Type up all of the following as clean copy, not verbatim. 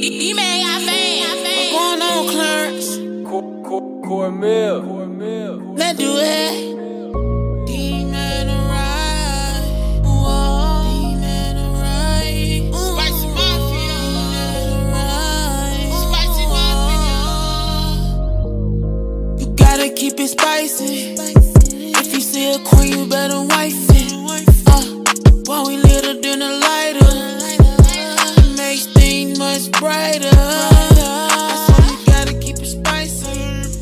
D-Man got fans. What's going on, Clarence? Cornmeal. Let's do it. D-Man alright. Whoa. D-Man alright. Spicy Mafia. D-Man alright. Spicy Mafia. You gotta keep it spicy. If you see a queen, you better wife it. While we litter than a lighter, it makes things much brighter. So you gotta keep it spicy.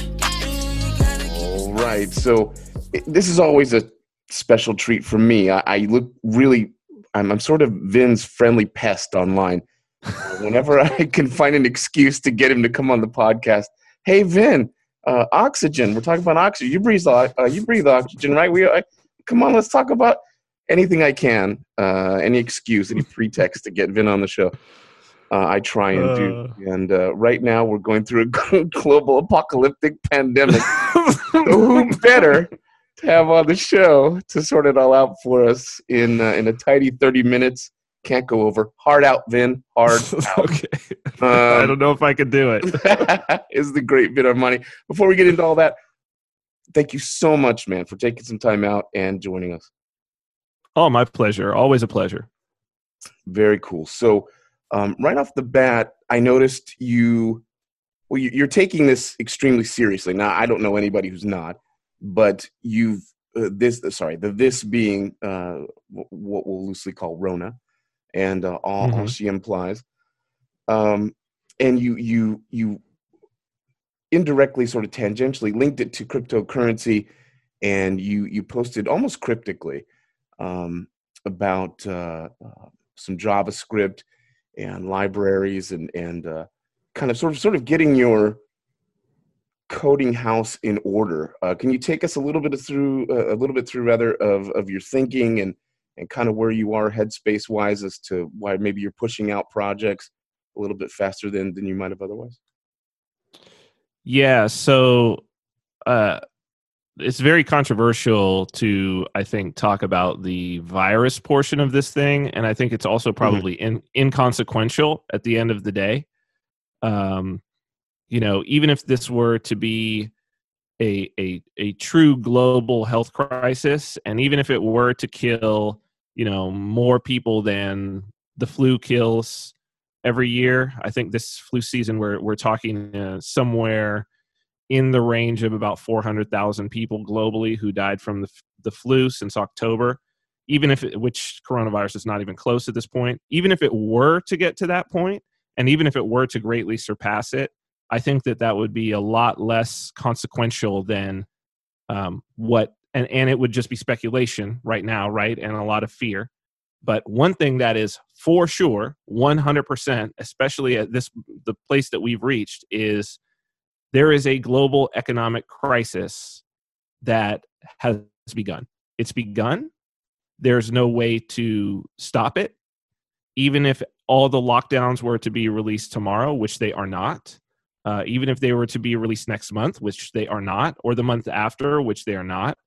All right, so this is always a special treat for me. I look really, I'm sort of Vin's friendly pest online. Whenever I can find an excuse to get him to come on the podcast, hey Vin, oxygen. We're talking about oxygen. You breathe oxygen, right? Come on, let's talk about anything I can, any excuse, any pretext to get Vin on the show. I try and do. And right now we're going through a global apocalyptic pandemic. So who better to have on the show to sort it all out for us in a tidy 30 minutes? Can't go over. Hard out, Vin. Hard out. Okay. I don't know if I could do it. Is the great Vin Armani. Before we get into all that, thank you so much, man, for taking some time out and joining us. Oh, my pleasure. Always a pleasure. Very cool. So right off the bat, I noticed you're taking this extremely seriously. Now, I don't know anybody who's not, but this being what we'll loosely call Rona and all she implies. And you indirectly, sort of tangentially linked it to cryptocurrency, and you posted almost cryptically about some JavaScript and libraries and kind of sort of getting your coding house in order. Can you take us a little bit through of your thinking and kind of where you are headspace wise as to why maybe you're pushing out projects a little bit faster than you might have otherwise? Yeah. So it's very controversial to, I think, talk about the virus portion of this thing. And I think it's also probably inconsequential at the end of the day. Even if this were to be a true global health crisis, and even if it were to kill, more people than the flu kills every year, I think this flu season we're talking somewhere in the range of about 400,000 people globally who died from the flu since October, which coronavirus is not even close at this point. Even if it were to get to that point, and even if it were to greatly surpass it, I think that would be a lot less consequential than and it would just be speculation right now, right? And a lot of fear. But one thing that is for sure, 100%, especially at the place that we've reached, is there is a global economic crisis that has begun. It's begun. There's no way to stop it. Even if all the lockdowns were to be released tomorrow, which they are not, even if they were to be released next month, which they are not, or the month after, which they are not,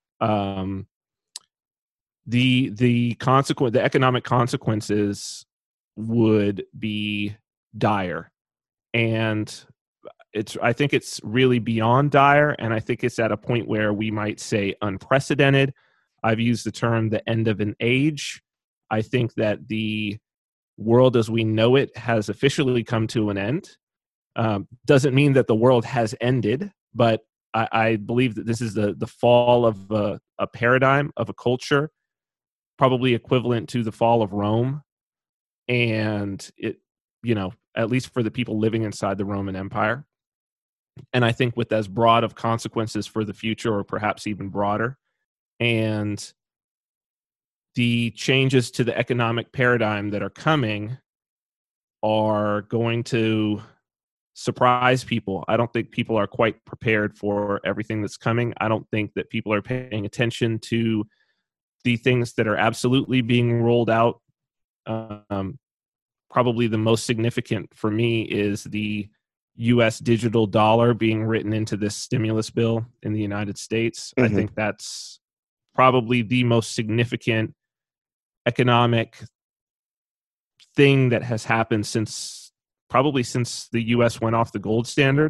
the economic consequences would be dire. And I think it's really beyond dire, and I think it's at a point where we might say unprecedented. I've used the term the end of an age. I think that the world as we know it has officially come to an end. Doesn't mean that the world has ended, but I believe that this is the fall of a paradigm, of a culture, probably equivalent to the fall of Rome. And it, at least for the people living inside the Roman Empire. And I think with as broad of consequences for the future, or perhaps even broader. And the changes to the economic paradigm that are coming are going to surprise people. I don't think people are quite prepared for everything that's coming. I don't think that people are paying attention to the things that are absolutely being rolled out. Probably the most significant for me is the U.S. digital dollar being written into this stimulus bill in the United States. I think that's probably the most significant economic thing that has happened since probably since the U.S. went off the gold standard.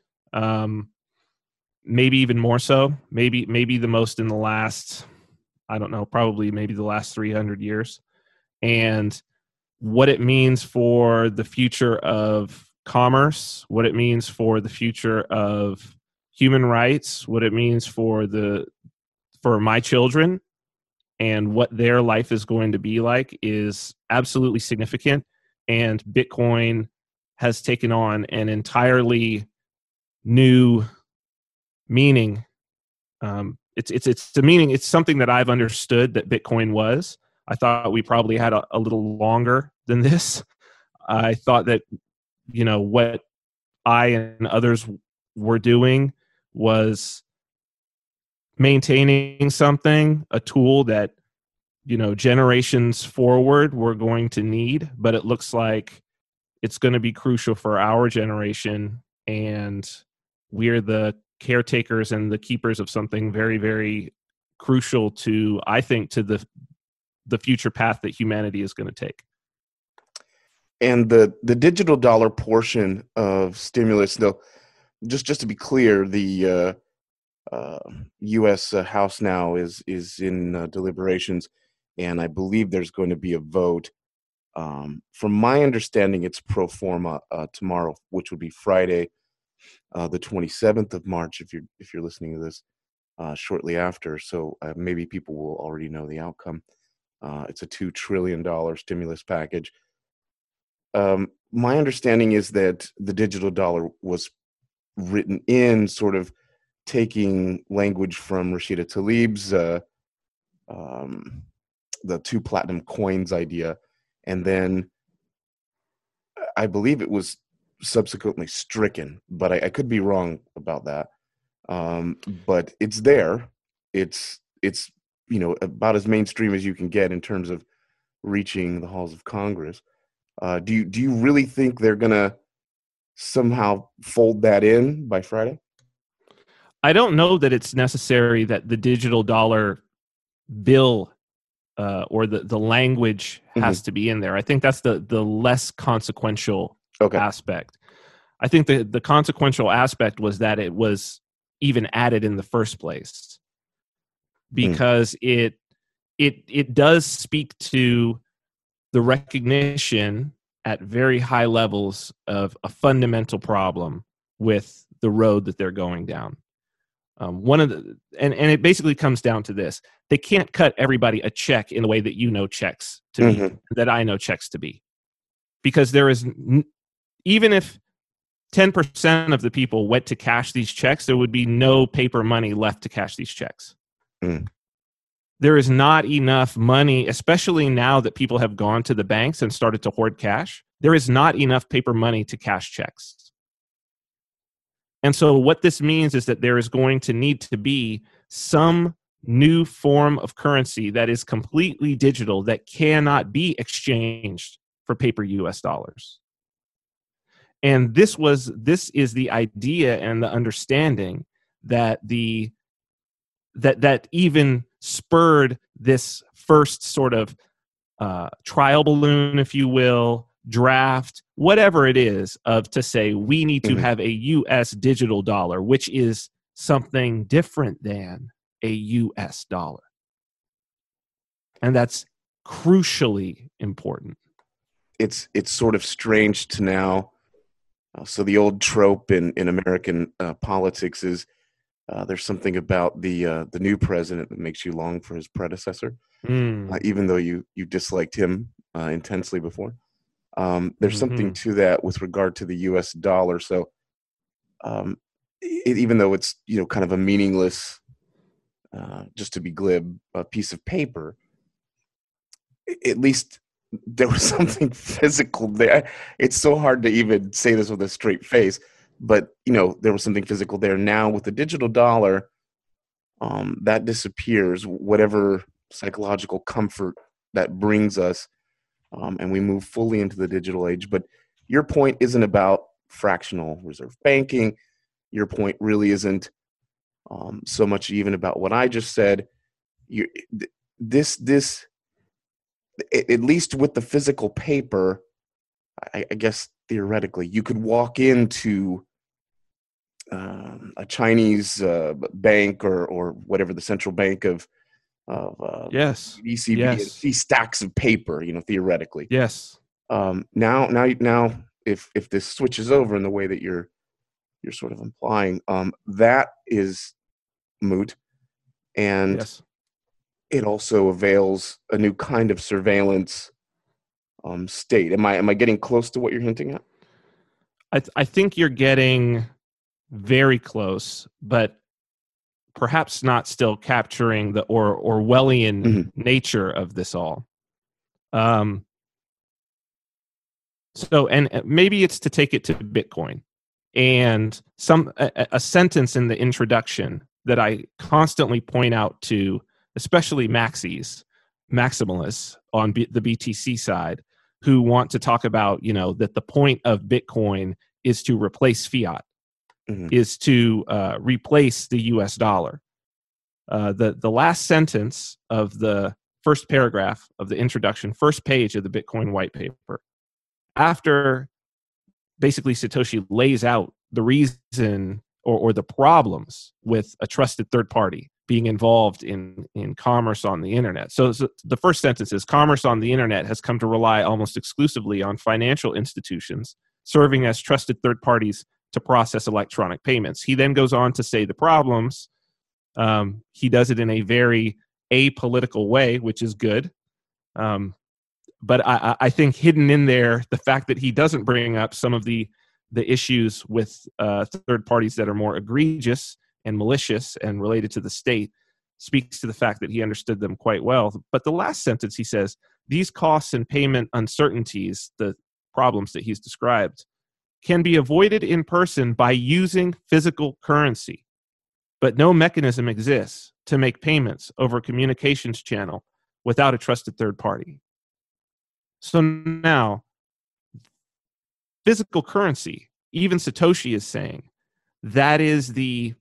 Maybe even more so. Maybe the most in the last, I don't know, probably maybe the last 300 years. And what it means for the future of commerce, what it means for the future of human rights, what it means for my children, and what their life is going to be like is absolutely significant. And Bitcoin has taken on an entirely new meaning. It's the meaning. It's something that I've understood that Bitcoin was. I thought we probably had a little longer than this. I thought that, what I and others were doing was maintaining something, a tool that, generations forward we're going to need, but it looks like it's going to be crucial for our generation, and we're the caretakers and the keepers of something very, very crucial to, I think, to the future path that humanity is going to take. And the digital dollar portion of stimulus, though, just to be clear, the U.S. House now is in deliberations, and I believe there's going to be a vote. From my understanding, it's pro forma tomorrow, which would be Friday, the 27th of March. If you're listening to this shortly after, so maybe people will already know the outcome. It's a $2 trillion stimulus package. My understanding is that the digital dollar was written in sort of taking language from Rashida Tlaib's the 2 platinum coins idea, and then I believe it was subsequently stricken, but I could be wrong about that. But it's there. It's about as mainstream as you can get in terms of reaching the halls of Congress. Do you really think they're gonna somehow fold that in by Friday? I don't know that it's necessary that the digital dollar bill or the language has to be in there. I think that's the less consequential aspect. I think the consequential aspect was that it was even added in the first place, because it does speak to the recognition at very high levels of a fundamental problem with the road that they're going down. And it basically comes down to this: they can't cut everybody a check in the way that checks to be, that I know checks to be, because there is even if 10% of the people went to cash these checks, there would be no paper money left to cash these checks. There is not enough money, especially now that people have gone to the banks and started to hoard cash. There is not enough paper money to cash checks. And so what this means is that there is going to need to be some new form of currency that is completely digital, that cannot be exchanged for paper US dollars. And this is the idea and the understanding that that even spurred this first sort of trial balloon, if you will, draft, whatever it is, to say we need to have a US digital dollar, which is something different than a US dollar. And that's crucially important. It's sort of strange to now. So the old trope in American politics is there's something about the new president that makes you long for his predecessor, even though you disliked him intensely before. There's something to that with regard to the U.S. dollar. So even though it's kind of a meaningless, just to be glib, a piece of paper, at least there was something physical there. It's so hard to even say this with a straight face, but there was something physical there. Now with the digital dollar, that disappears, whatever psychological comfort that brings us, and we move fully into the digital age. But your point isn't about fractional reserve banking. Your point really isn't so much even about what I just said. This at least with the physical paper, I guess theoretically. You could walk into a Chinese bank or whatever the central bank of Yes. ECB and Yes. see stacks of paper, theoretically. Yes. Now, if this switches over in the way that you're sort of implying, that is moot, and Yes. it also avails a new kind of surveillance state. Am I getting close to what you're hinting at? I think you're getting very close, but perhaps not still capturing the Orwellian nature of this all. So, and maybe it's to take it to Bitcoin, and a sentence in the introduction that I constantly point out to, especially maximalists on the BTC side, who want to talk about, that the point of Bitcoin is to replace fiat, is to replace the US dollar. The last sentence of the first paragraph of the introduction, first page of the Bitcoin white paper, after basically Satoshi lays out the reason or the problems with a trusted third party being involved in commerce on the internet. So the first sentence is, commerce on the internet has come to rely almost exclusively on financial institutions serving as trusted third parties to process electronic payments. He then goes on to say the problems. He does it in a very apolitical way, which is good. But I think hidden in there, the fact that he doesn't bring up some of the issues with third parties that are more egregious and malicious and related to the state speaks to the fact that he understood them quite well. But the last sentence, he says, these costs and payment uncertainties, the problems that he's described, can be avoided in person by using physical currency. But no mechanism exists to make payments over a communications channel without a trusted third party. So now, physical currency, even Satoshi is saying, that is the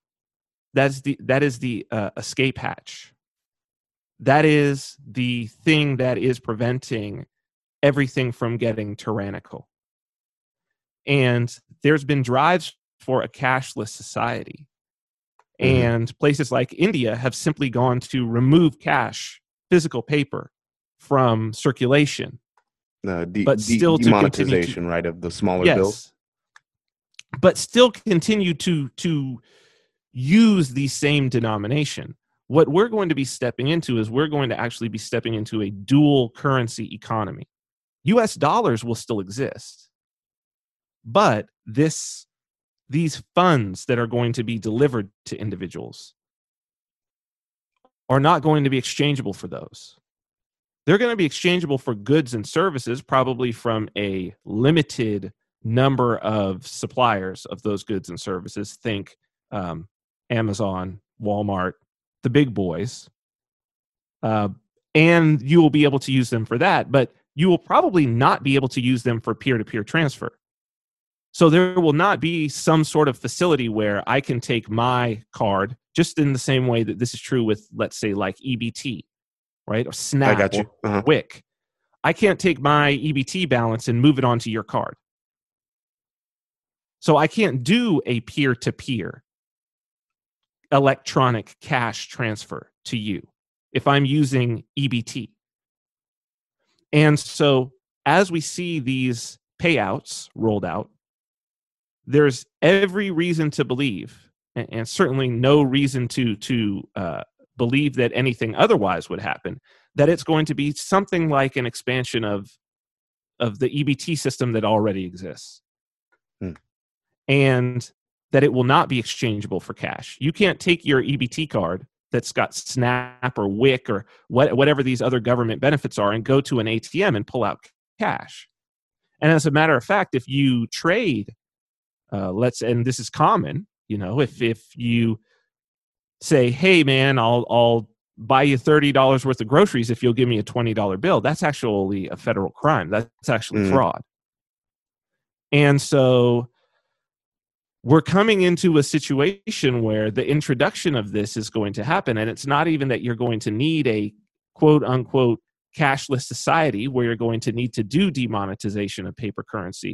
escape hatch. That is the thing that is preventing everything from getting tyrannical. And there's been drives for a cashless society. And places like India have simply gone to remove cash, physical paper, from circulation. But still demonetization, right, of the smaller bills. But still continue to use the same denomination. What we're going to be stepping into is we're going to actually be stepping into a dual currency economy. US dollars will still exist. But these funds that are going to be delivered to individuals are not going to be exchangeable for those. They're going to be exchangeable for goods and services, probably from a limited number of suppliers of those goods and services. Think Amazon, Walmart, the big boys. And you will be able to use them for that, but you will probably not be able to use them for peer-to-peer transfer. So there will not be some sort of facility where I can take my card, just in the same way that this is true with, let's say, like EBT, right? Or Snap or WIC. I can't take my EBT balance and move it onto your card. So I can't do a peer-to-peer electronic cash transfer to you if I'm using EBT. And so as we see these payouts rolled out, there's every reason to believe, and certainly no reason to believe that anything otherwise would happen, that it's going to be something like an expansion of the EBT system that already exists. And that it will not be exchangeable for cash. You can't take your EBT card that's got Snap or WIC or whatever these other government benefits are and go to an ATM and pull out cash. And as a matter of fact, if you trade, and this is common, if you say, hey man, I'll buy you $30 worth of groceries if you'll give me a $20 bill, that's actually a federal crime. That's actually fraud. And so we're coming into a situation where the introduction of this is going to happen. And it's not even that you're going to need a quote unquote cashless society where you're going to need to do demonetization of paper currency.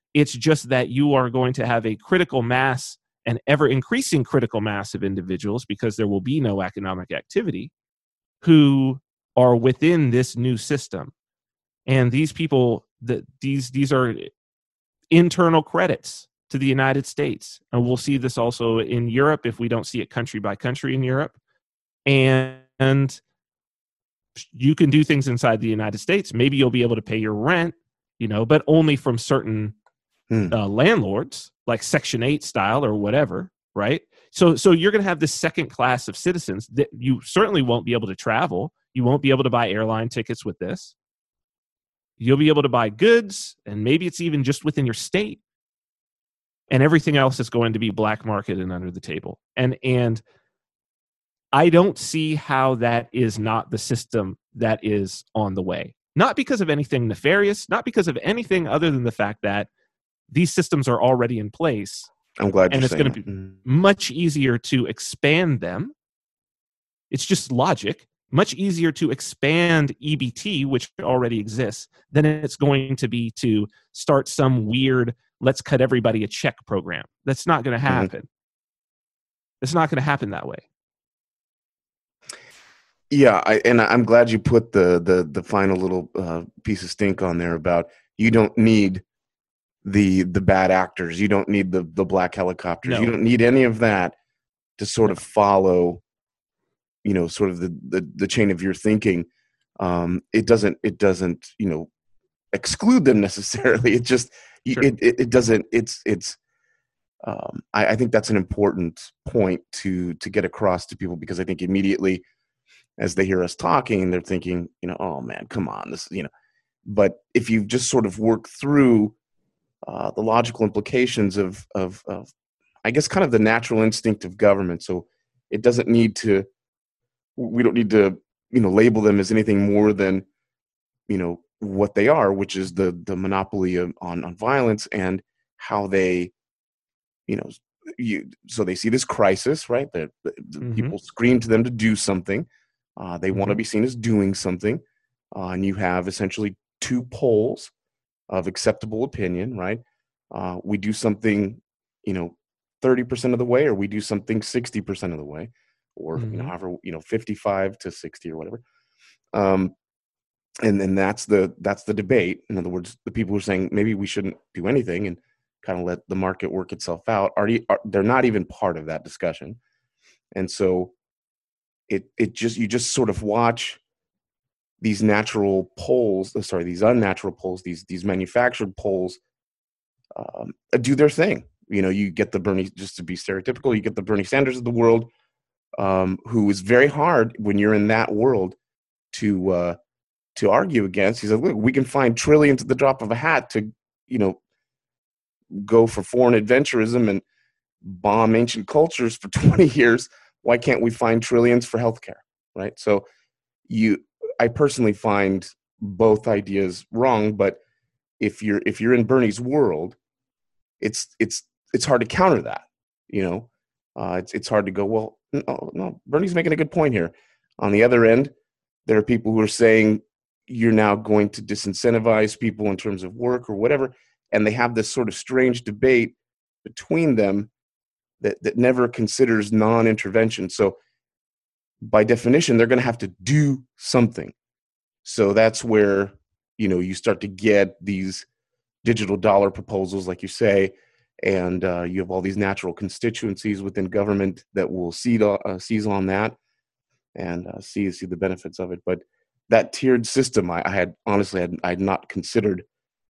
It's just that you are going to have a critical mass, an ever increasing critical mass of individuals, because there will be no economic activity, who are within this new system. And these people, these are internal credits to the United States. And we'll see this also in Europe if we don't see it country by country in Europe. And you can do things inside the United States. Maybe you'll be able to pay your rent, but only from certain landlords, like Section 8 style or whatever, right? So you're going to have this second class of citizens that you certainly won't be able to travel. You won't be able to buy airline tickets with this. You'll be able to buy goods, and maybe it's even just within your state. And everything else is going to be black market and under the table. And I don't see how that is not the system that is on the way. Not because of anything nefarious, not because of anything other than the fact that these systems are already in place. I'm glad and you're it's going to be much easier to expand them. It's just logic. Much easier to expand EBT, which already exists, than it's going to be to start some weird, let's cut everybody a check program. That's not going to happen. It's not going to happen that way. Yeah, I'm glad you put the final little piece of stink on there about you don't need the bad actors. You don't need the black helicopters. No. You don't need any of that to sort of follow, sort of the chain of your thinking. It doesn't, exclude them necessarily. It just, Sure. it doesn't, I think that's an important point to get across to people, because I think immediately as they hear us talking, they're thinking, oh man, come on, this, but if you just sort of work through the logical implications of, I guess, kind of the natural instinct of government. So it doesn't need to, we don't need to, label them as anything more than, what they are, which is the monopoly on violence, and how they, so they see this crisis, right? The people scream to them to do something. They want to be seen as doing something. And you have essentially two poles of acceptable opinion, right? We do something, 30% of the way, or we do something 60% of the way, or however, 55 to 60 or whatever. And then that's the debate. In other words, the people who are saying maybe we shouldn't do anything and kind of let the market work itself out they're not even part of that discussion. And so you just sort of watch these natural poles, these unnatural poles, these manufactured poles do their thing. You get the Bernie, just to be stereotypical, you get the Bernie Sanders of the world, who is very hard when you're in that world to argue against. He's like, look, we can find trillions at the drop of a hat to, go for foreign adventurism and bomb ancient cultures for 20 years. Why can't we find trillions for healthcare, right? So I personally find both ideas wrong, but if you're in Bernie's world, it's hard to counter that. It's hard to go, well, no, Bernie's making a good point here. On the other end, there are people who are saying you're now going to disincentivize people in terms of work or whatever, and they have this sort of strange debate between them that never considers non-intervention. So by definition, they're going to have to do something. So that's where, you start to get these digital dollar proposals, like you say, and you have all these natural constituencies within government that will seize on that and see the benefits of it. But that tiered system, I had not considered.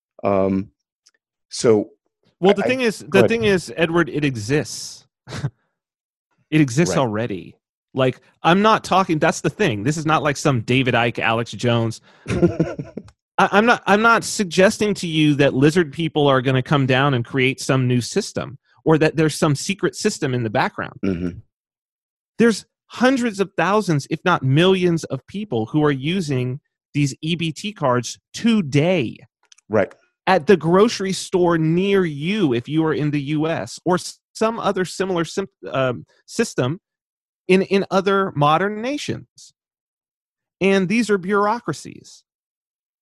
The thing is, Edward, it exists. It exists Right. already. Like, I'm not talking. That's the thing. This is not like some David Icke, Alex Jones. I'm not suggesting to you that lizard people are going to come down and create some new system, or that there's some secret system in the background. Mm-hmm. There's hundreds of thousands, if not millions, of people who are using these EBT cards today. Right. At the grocery store near you, if you are in the U.S., or some other similar system in other modern nations. And these are bureaucracies.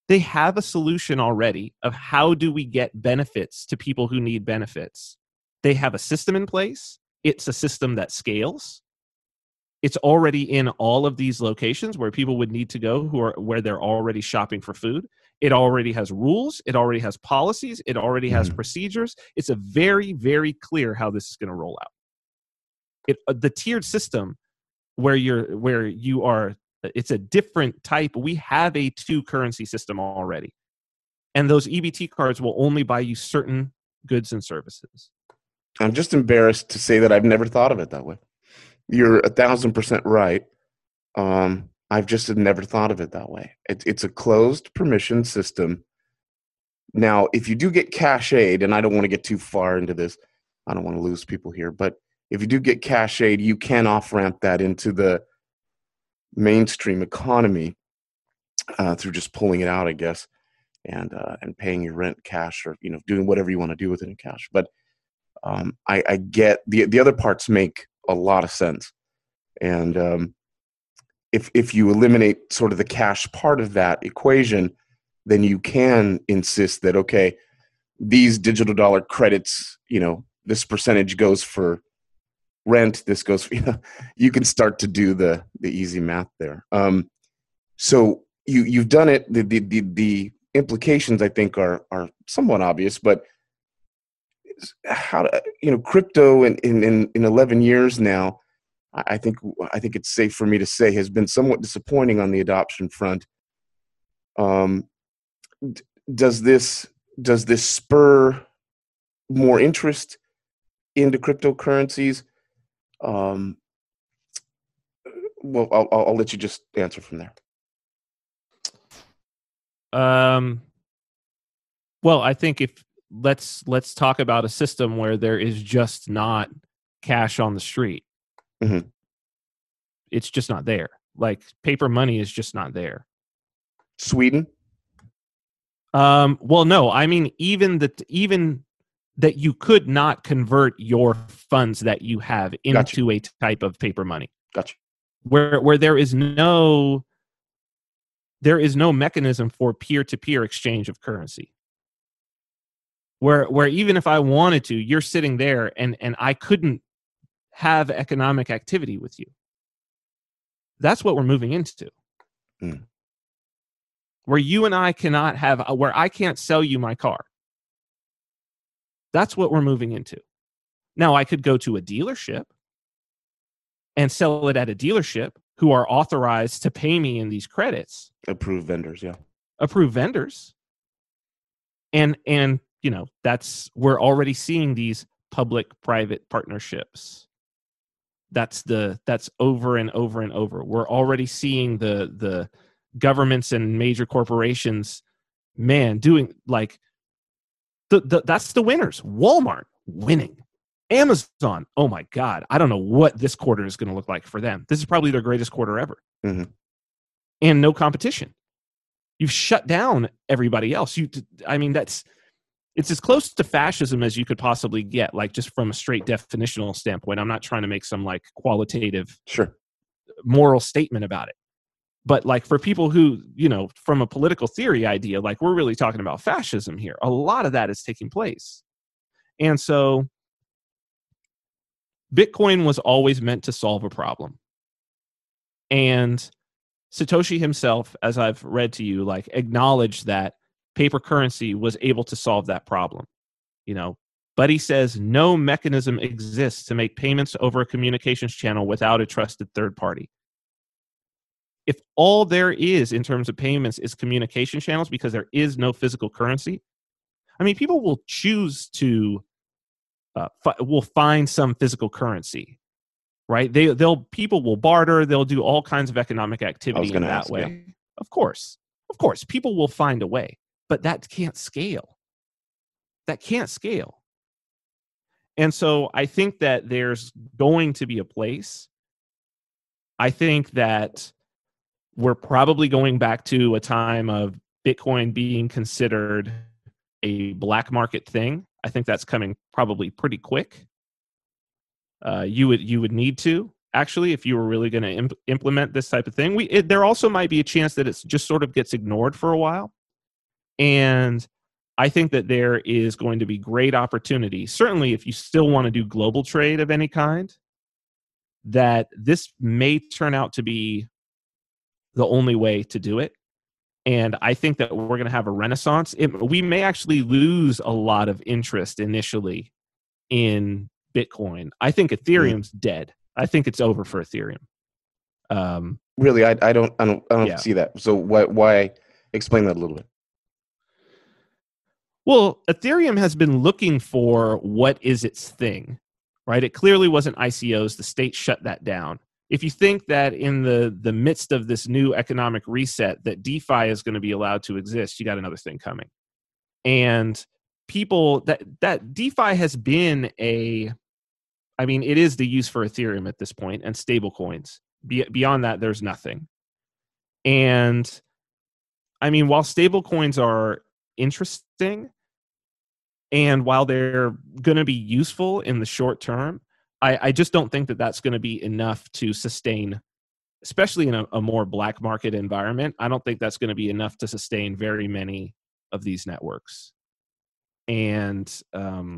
They have a solution already of how do we get benefits to people who need benefits. They have a system in place. It's a system that scales. It's already in all of these locations where people would need to go where they're already shopping for food. It already has rules. It already has policies. It already has procedures. It's a very, very clear how this is going to roll out. The tiered system where you are, it's a different type. We have a 2-currency system already. And those EBT cards will only buy you certain goods and services. I'm just embarrassed to say that I've never thought of it that way. You're 1,000% right. I've just never thought of it that way. It's a closed permission system. Now, if you do get cash aid, and I don't want to get too far into this, I don't want to lose people here, but if you do get cash aid, you can off-ramp that into the mainstream economy through just pulling it out, I guess, and paying your rent cash, or doing whatever you want to do with it in cash. But I get the other parts make a lot of sense, and if you eliminate sort of the cash part of that equation, then you can insist that, okay, these digital dollar credits, this percentage goes for rent, this goes for, you can start to do the easy math there. So you've done it. The implications, I think, are somewhat obvious, but how to, crypto in 11 years now, I think it's safe for me to say, has been somewhat disappointing on the adoption front. Does this spur more interest into cryptocurrencies? Well, I'll let you just answer from there. Well, I think let's talk about a system where there is just not cash on the street. Mm-hmm. It's just not there. Like, paper money is just not there. Sweden? Well, no. I mean, even that you could not convert your funds that you have into a type of paper money. Gotcha. Where there is no mechanism for peer-to-peer exchange of currency. Where even if I wanted to, you're sitting there and I couldn't have economic activity with you. That's what we're moving into. Where you and I cannot have, where I can't sell you my car. That's what we're moving into. Now, I could go to a dealership and sell it at a dealership who are authorized to pay me in these credits. Approved vendors, yeah. Approved vendors. And we're already seeing these public-private partnerships. That's over and over and over. We're already seeing the governments and major corporations, doing like that's the winners. Walmart winning. Amazon, oh my God, I don't know what this quarter is going to look like for them. This is probably their greatest quarter ever. Mm-hmm. And no competition. You've shut down everybody else. It's as close to fascism as you could possibly get, like, just from a straight definitional standpoint. I'm not trying to make some like qualitative moral statement about it. But like, for people who, from a political theory idea, like, we're really talking about fascism here. A lot of that is taking place. And so Bitcoin was always meant to solve a problem. And Satoshi himself, as I've read to you, like, acknowledged that paper currency was able to solve that problem, but he says no mechanism exists to make payments over a communications channel without a trusted third party. If all there is in terms of payments is communication channels, because there is no physical currency, I mean, people will choose to will find some physical currency, right? People will barter, they'll do all kinds of economic activity in that way. Yeah. Of course, people will find a way. But that can't scale. And so I think that there's going to be a place. I think that we're probably going back to a time of Bitcoin being considered a black market thing. I think that's coming probably pretty quick. You would need to, actually, if you were really going to implement this type of thing. There also might be a chance that it's just sort of gets ignored for a while. And I think that there is going to be great opportunity, certainly if you still want to do global trade of any kind, that this may turn out to be the only way to do it. And I think that we're going to have a renaissance. We may actually lose a lot of interest initially in Bitcoin. I think Ethereum's dead. I think it's over for Ethereum. Really, I don't see that. So why explain that a little bit? Well, Ethereum has been looking for what is its thing, right? It clearly wasn't ICOs. The state shut that down. If you think that in the midst of this new economic reset that DeFi is going to be allowed to exist, you got another thing coming. And people, that DeFi has been it is the use for Ethereum at this point and stable coins. Beyond that, there's nothing. And I mean, while stable coins are interesting, and while they're going to be useful in the short term, I just don't think that that's going to be enough to sustain, especially in a more black market environment. I don't think that's going to be enough to sustain very many of these networks. And, I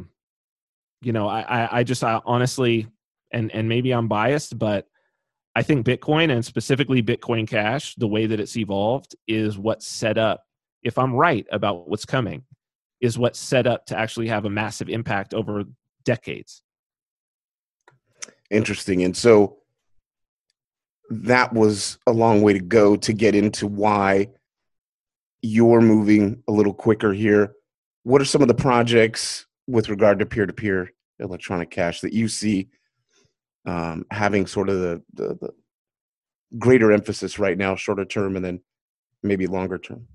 honestly, and maybe I'm biased, but I think Bitcoin, and specifically Bitcoin Cash, the way that it's evolved is what's set up, if I'm right about what's coming, is what's set up to actually have a massive impact over decades. Interesting. And so that was a long way to go to get into why you're moving a little quicker here. What are some of the projects with regard to peer-to-peer electronic cash that you see having sort of the greater emphasis right now, shorter term, and then maybe longer term?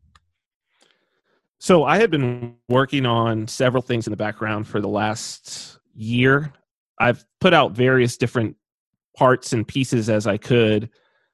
So I have been working on several things in the background for the last year. I've put out various different parts and pieces as I could,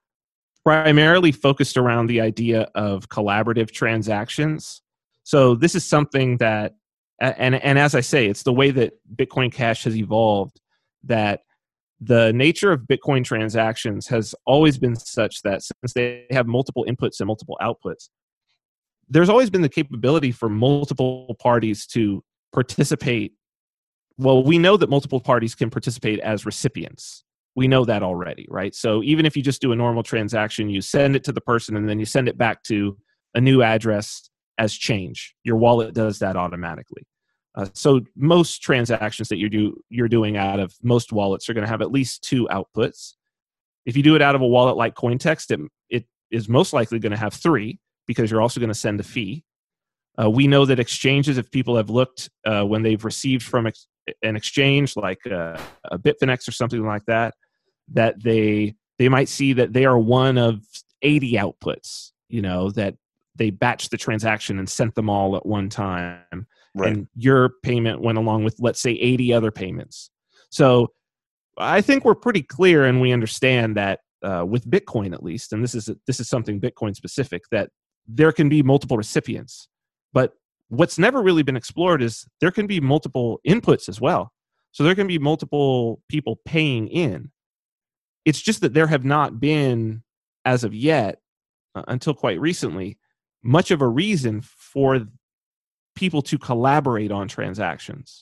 primarily focused around the idea of collaborative transactions. So this is something that, and as I say, it's the way that Bitcoin Cash has evolved, that the nature of Bitcoin transactions has always been such that since they have multiple inputs and multiple outputs, there's always been the capability for multiple parties to participate. Well, we know that multiple parties can participate as recipients. We know that already, right? So even if you just do a normal transaction, you send it to the person and then you send it back to a new address as change. Your wallet does that automatically. So most transactions that you're doing out of most wallets are going to have at least two outputs. If you do it out of a wallet like Cointext, it is most likely going to have three, because you're also going to send a fee. We know that exchanges, if people have looked when they've received from an exchange like a Bitfinex or something like that, that they might see that they are one of 80 outputs, that they batched the transaction and sent them all at one time. Right. And your payment went along with, let's say, 80 other payments. So I think we're pretty clear and we understand that with Bitcoin at least, and this is something Bitcoin specific, that there can be multiple recipients. But what's never really been explored is there can be multiple inputs as well. So there can be multiple people paying in. It's just that there have not been, as of yet, until quite recently, much of a reason for people to collaborate on transactions.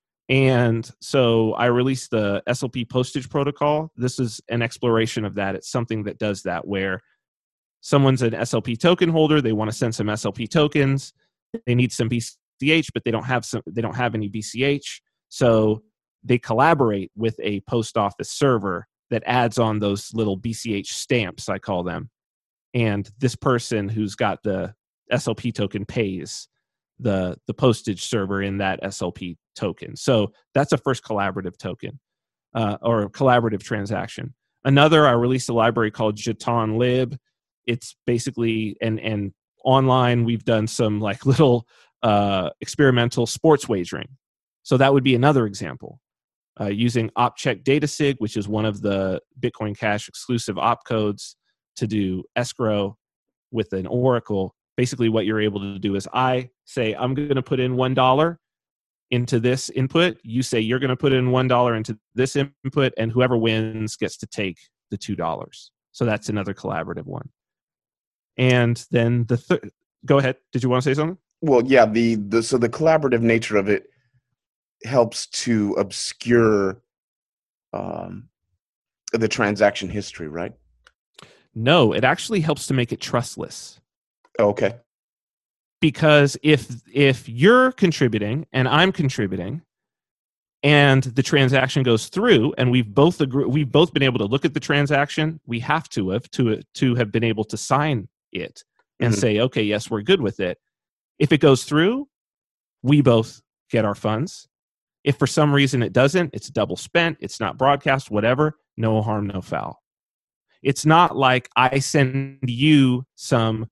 And so I released the SLP postage protocol. This is an exploration of that. It's something that does that, where someone's an SLP token holder. They want to send some SLP tokens. They need some BCH, but they don't have any BCH. So they collaborate with a post office server that adds on those little BCH stamps, I call them. And this person who's got the SLP token pays the postage server in that SLP token. So that's a first collaborative token or collaborative transaction. Another, I released a library called Jeton Lib. It's basically, and online we've done some like little experimental sports wagering. So that would be another example. Using OpCheck DataSig, which is one of the Bitcoin Cash exclusive opcodes to do escrow with an Oracle. Basically what you're able to do is I say, I'm going to put in $1 into this input. You say you're going to put in $1 into this input, and whoever wins gets to take the $2. So that's another collaborative one. And then go ahead. Did you want to say something? Well, yeah, so the collaborative nature of it helps to obscure um, the transaction history, right? No, it actually helps to make it trustless. Okay. Because if you're contributing and I'm contributing, and the transaction goes through, and we've both been able to look at the transaction, we have to have been able to sign it and Mhm. say, okay, yes, we're good with it. If it goes through, we both get our funds. If for some reason it doesn't, it's double spent, it's not broadcast, whatever, no harm, no foul. It's not like I send you some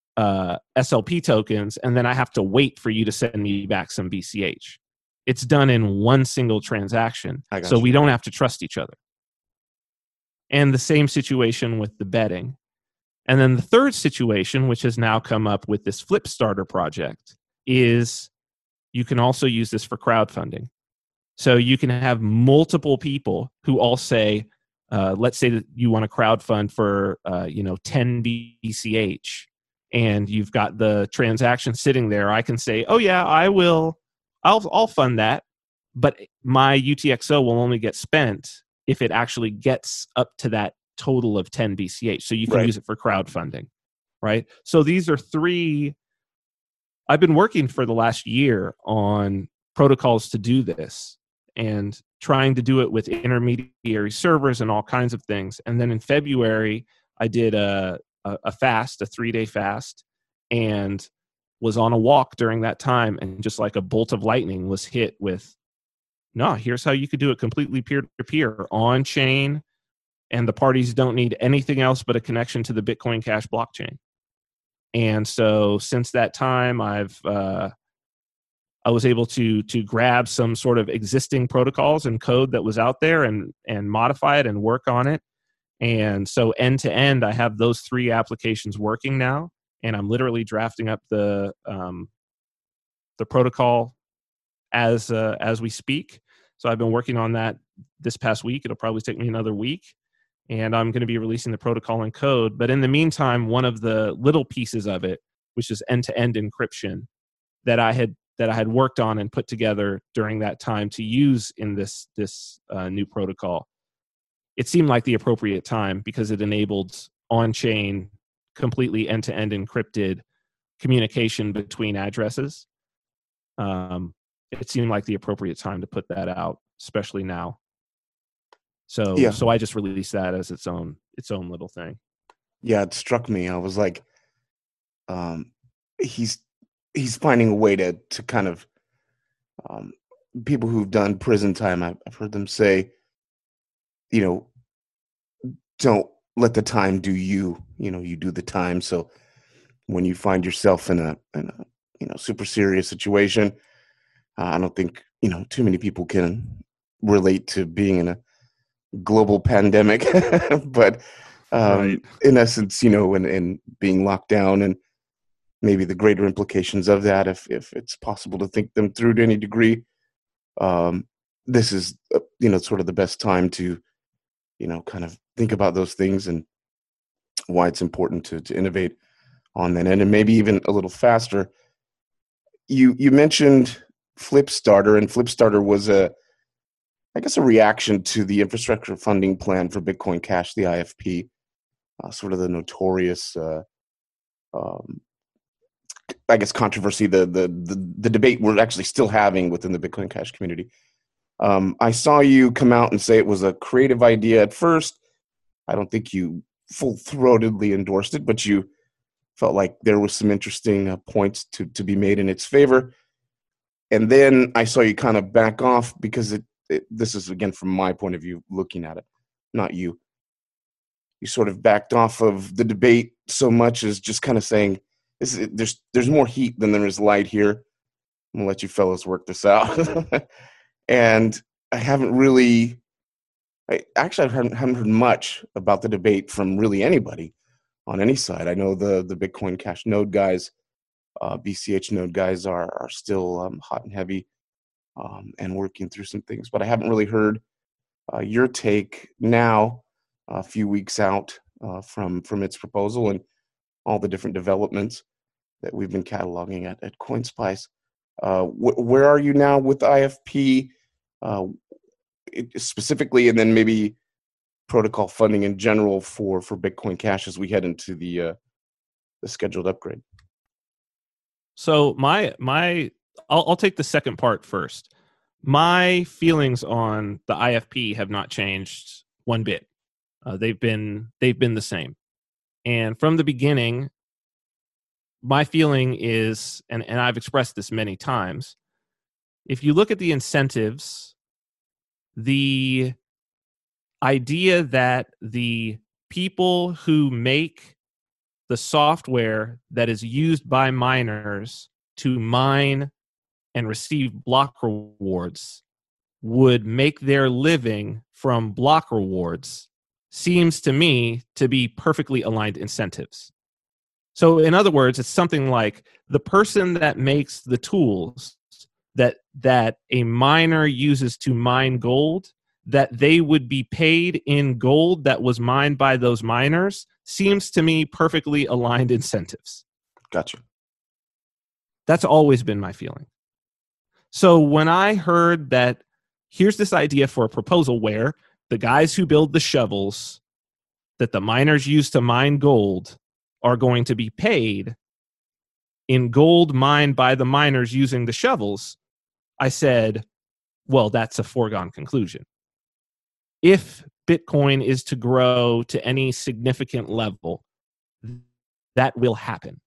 SLP tokens and then I have to wait for you to send me back some BCH. It's done in one single transaction, I got so you. we don't have to trust each other. And the same situation with the betting. And then the third situation, which has now come up with this Flipstarter project, is you can also use this for crowdfunding. So you can have multiple people who all say, let's say that you want to crowdfund for 10 BCH, and you've got the transaction sitting there. I can say, oh yeah, I'll fund that, but my UTXO will only get spent if it actually gets up to that total of 10 BCH. So you can Right. use it for crowdfunding, right? So these are three. I've been working for the last year on protocols to do this and trying to do it with intermediary servers and all kinds of things. And then in February, I did a fast, a 3-day fast, and was on a walk during that time. And just like a bolt of lightning was hit with, no, here's how you could do it completely peer-to-peer on chain. And the parties don't need anything else but a connection to the Bitcoin Cash blockchain. And so since that time, I was able to grab some sort of existing protocols and code that was out there and modify it and work on it. And so end to end, I have those three applications working now, and I'm literally drafting up the protocol as we speak. So I've been working on that this past week. It'll probably take me another week, and I'm going to be releasing the protocol and code. But in the meantime, one of the little pieces of it, which is end-to-end encryption, that I had worked on and put together during that time to use in this new protocol, it seemed like the appropriate time because it enabled on-chain, completely end-to-end encrypted communication between addresses. It seemed like the appropriate time to put that out, especially now. So I just released that as its own little thing. Yeah, it struck me. I was like, he's finding a way to kind of people who've done prison time. I've heard them say, don't let the time do you. You do the time. So when you find yourself in a super serious situation, I don't think too many people can relate to being in a global pandemic, but Right. in essence, and being locked down and maybe the greater implications of that, if it's possible to think them through to any degree, this is sort of the best time to kind of think about those things and why it's important to innovate on that end, and maybe even a little faster. You mentioned Flipstarter, and Flipstarter was a reaction to the infrastructure funding plan for Bitcoin Cash, the IFP, sort of the notorious, controversy, the debate we're actually still having within the Bitcoin Cash community. I saw you come out and say it was a creative idea at first. I don't think you full-throatedly endorsed it, but you felt like there was some interesting points to be made in its favor. And then I saw you kind of back off because this is, again, from my point of view, looking at it, not you. You sort of backed off of the debate so much as just kind of saying, there's more heat than there is light here. I'm going to let you fellas work this out. And I haven't heard much about the debate from really anybody on any side. I know the Bitcoin Cash node guys, BCH node guys are still hot and heavy and working through some things, but I haven't really heard your take now, a few weeks out from its proposal and all the different developments that we've been cataloging at CoinSpice. Where are you now with IFP specifically, and then maybe protocol funding in general for Bitcoin Cash as we head into the scheduled upgrade? So I'll take the second part first. My feelings on the IFP have not changed one bit. They've been the same. And from the beginning, my feeling is, and I've expressed this many times, if you look at the incentives, the idea that the people who make the software that is used by miners to mine and receive block rewards would make their living from block rewards seems to me to be perfectly aligned incentives. So in other words, it's something like the person that makes the tools that a miner uses to mine gold, that they would be paid in gold that was mined by those miners, seems to me perfectly aligned incentives. Gotcha. That's always been my feeling. So when I heard that here's this idea for a proposal where the guys who build the shovels that the miners use to mine gold are going to be paid in gold mined by the miners using the shovels, I said, well, that's a foregone conclusion. If Bitcoin is to grow to any significant level, that will happen.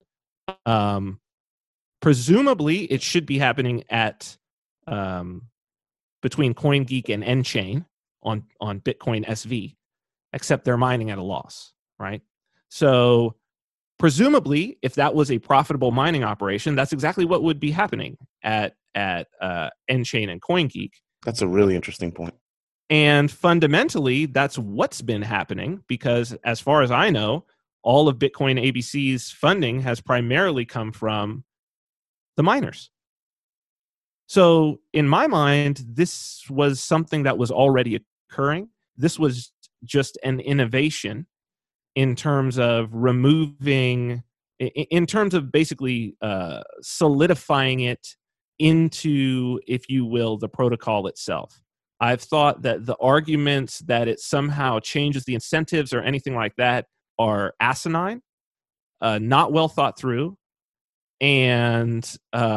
Presumably, it should be happening at between CoinGeek and nChain on Bitcoin SV, except they're mining at a loss, right? So presumably, if that was a profitable mining operation, that's exactly what would be happening at nChain and CoinGeek. That's a really interesting point. And fundamentally, that's what's been happening because, as far as I know, all of Bitcoin ABC's funding has primarily come from the miners. So in my mind, this was something that was already occurring. This was just an innovation in terms of removing, in terms of basically solidifying it into, if you will, the protocol itself. I've thought that the arguments that it somehow changes the incentives or anything like that are asinine, not well thought through, and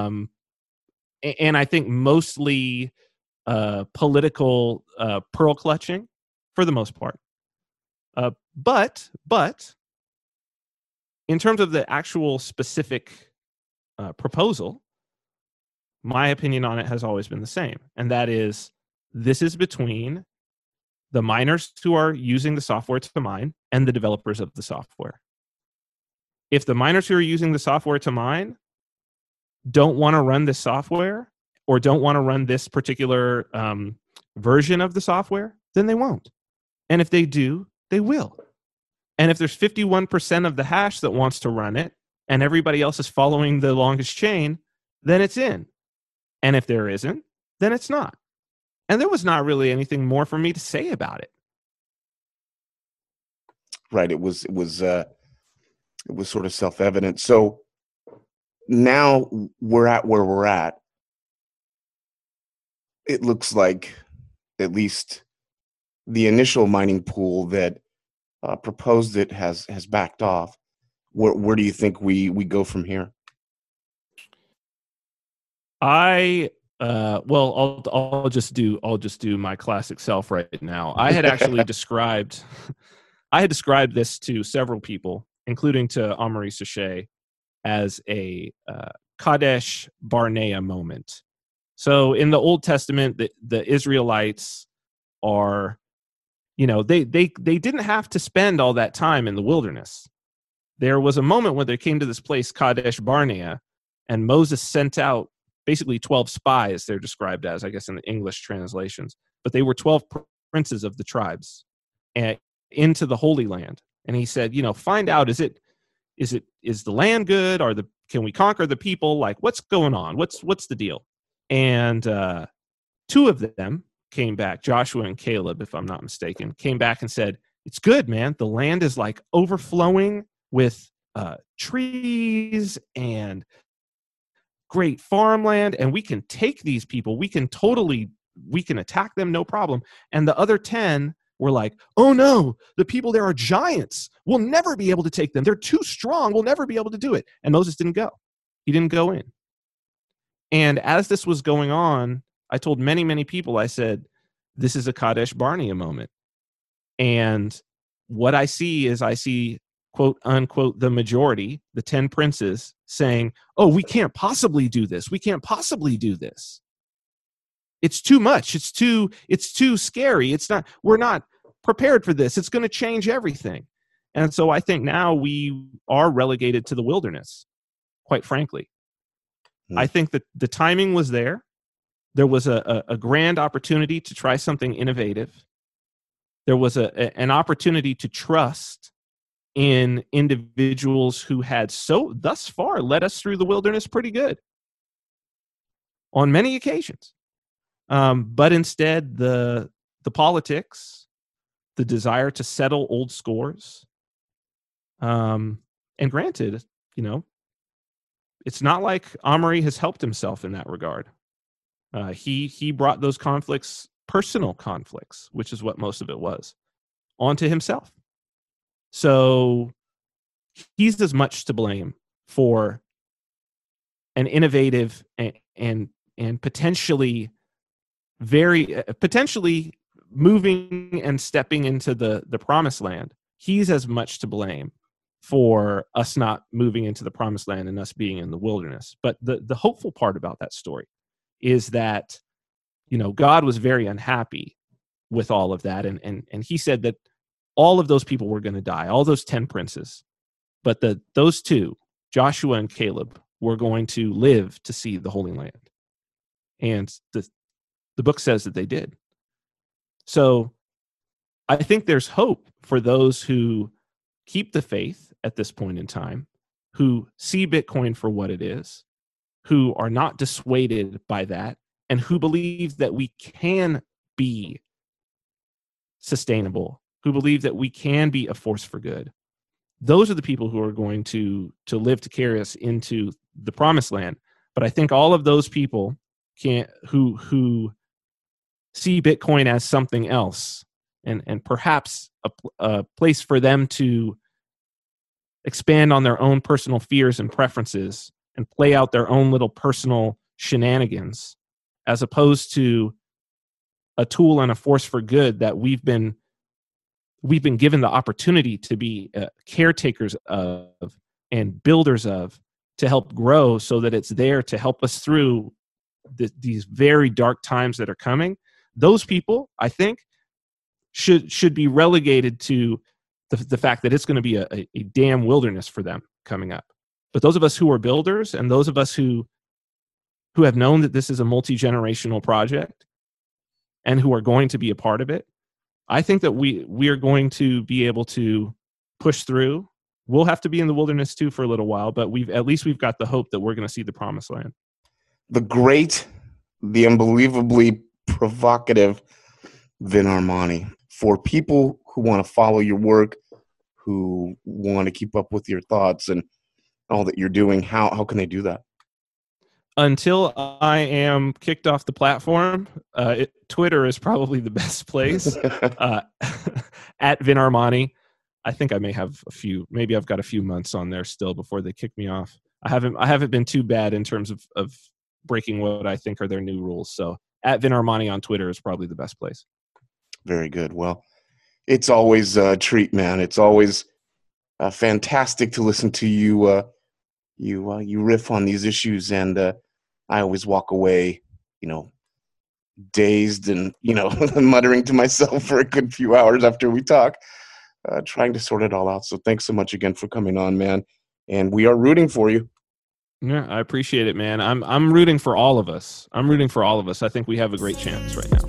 I think mostly political pearl clutching for the most part. But in terms of the actual specific proposal, my opinion on it has always been the same, and that is this is between the miners who are using the software to mine and the developers of the software. If the miners who are using the software to mine don't want to run this software or don't want to run this particular version of the software, then they won't. And if they do, they will. And if there's 51% of the hash that wants to run it and everybody else is following the longest chain, then it's in. And if there isn't, then it's not. And there was not really anything more for me to say about it. Right. It was sort of self-evident. So now we're at where we're at. It looks like at least the initial mining pool that proposed it has backed off. Where do you think we go from here? Well, I'll just do my classic self right now. I had actually described this to several people, including to Amaury Séchet, as a Kadesh Barnea moment. So in the Old Testament, the Israelites are, they didn't have to spend all that time in the wilderness. There was a moment when they came to this place, Kadesh Barnea, and Moses sent out basically 12 spies, they're described as, I guess, in the English translations. But they were 12 princes of the tribes and into the Holy Land. And he said, find out, is the land good? Can we conquer the people? Like, what's going on? What's the deal? And two of them came back, Joshua and Caleb, if I'm not mistaken, came back and said, it's good, man. The land is like overflowing with trees and great farmland, and we can take these people. We can attack them, no problem. And the other 10 were like, oh no, the people there are giants. We'll never be able to take them. They're too strong. We'll never be able to do it. And Moses didn't go. He didn't go in. And as this was going on, I told many, many people, I said, this is a Kadesh Barnea moment. And what I see, quote unquote, the majority, the 10 princes, saying, oh, we can't possibly do this. We can't possibly do this. It's too much. It's too scary. We're not prepared for this. It's going to change everything. And so I think now we are relegated to the wilderness, quite frankly. I think that the timing was there. There was a grand opportunity to try something innovative. There was an opportunity to trust in individuals who had thus far led us through the wilderness pretty good on many occasions. But instead, the politics, the desire to settle old scores, and granted, it's not like Omri has helped himself in that regard. He brought those conflicts, personal conflicts, which is what most of it was, onto himself. So he's as much to blame for an innovative and potentially moving and stepping into the promised land. He's as much to blame for us not moving into the promised land and us being in the wilderness. But the hopeful part about that story is that, God was very unhappy with all of that. And he said that all of those people were going to die, all those 10 princes. But those 2, Joshua and Caleb, were going to live to see the Holy Land. And the book says that they did. So I think there's hope for those who keep the faith at this point in time, who see Bitcoin for what it is, who are not dissuaded by that, and who believe that we can be sustainable, who believe that we can be a force for good. Those are the people who are going to live to carry us into the promised land. But I think all of those people who see Bitcoin as something else, and perhaps a place for them to expand on their own personal fears and preferences and play out their own little personal shenanigans, as opposed to a tool and a force for good that we've been given the opportunity to be caretakers of and builders of, to help grow, so that it's there to help us through these very dark times that are coming. Those people, I think, should be relegated to the fact that it's going to be a damn wilderness for them coming up. But those of us who are builders, and those of us who have known that this is a multi-generational project and who are going to be a part of it, I think that we are going to be able to push through. We'll have to be in the wilderness too for a little while, but we've got the hope that we're going to see the promised land. The great, the unbelievably provocative Vin Armani. For people who want to follow your work, who want to keep up with your thoughts and all that you're doing, how can they do that? Until I am kicked off the platform, Twitter is probably the best place. At Vin Armani. I think I may have maybe I've got a few months on there still before they kick me off. I haven't been too bad in terms of breaking what I think are their new rules. So at Vin Armani on Twitter is probably the best place. Very good. Well, it's always a treat, man. It's always fantastic to listen to you. You riff on these issues, and I always walk away, dazed and muttering to myself for a good few hours after we talk, trying to sort it all out. So thanks so much again for coming on, man. And we are rooting for you. Yeah, I appreciate it, man. I'm rooting for all of us. I think we have a great chance right now.